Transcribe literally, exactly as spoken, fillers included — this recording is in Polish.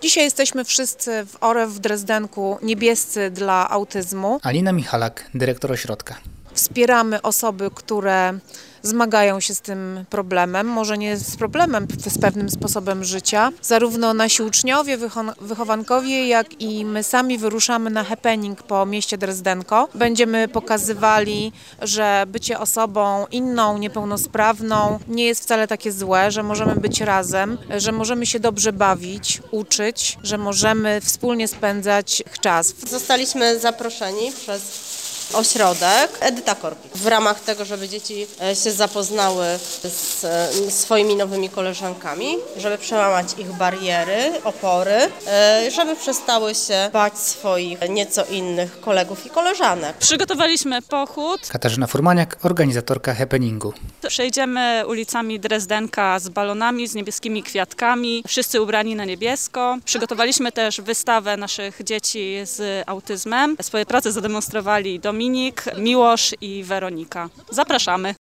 Dzisiaj jesteśmy wszyscy w Orew w Drezdenku niebiescy dla autyzmu. Alina Michalak, dyrektor ośrodka. Wspieramy osoby, które zmagają się z tym problemem, może nie z problemem, z pewnym sposobem życia. Zarówno nasi uczniowie, wychowankowie, jak i my sami wyruszamy na happening po mieście Drezdenko. Będziemy pokazywali, że bycie osobą inną, niepełnosprawną nie jest wcale takie złe, że możemy być razem, że możemy się dobrze bawić, uczyć, że możemy wspólnie spędzać czas. Zostaliśmy zaproszeni przez ośrodek Edyta Korpik w ramach tego, żeby dzieci się zapoznały z swoimi nowymi koleżankami, żeby przełamać ich bariery, opory, żeby przestały się bać swoich nieco innych kolegów i koleżanek. Przygotowaliśmy pochód. Katarzyna Furmaniak, organizatorka happeningu. Przejdziemy ulicami Drezdenka z balonami, z niebieskimi kwiatkami, wszyscy ubrani na niebiesko. Przygotowaliśmy też wystawę naszych dzieci z autyzmem. Swoje prace zademonstrowali Dominik, Miłosz i Weronika. Zapraszamy.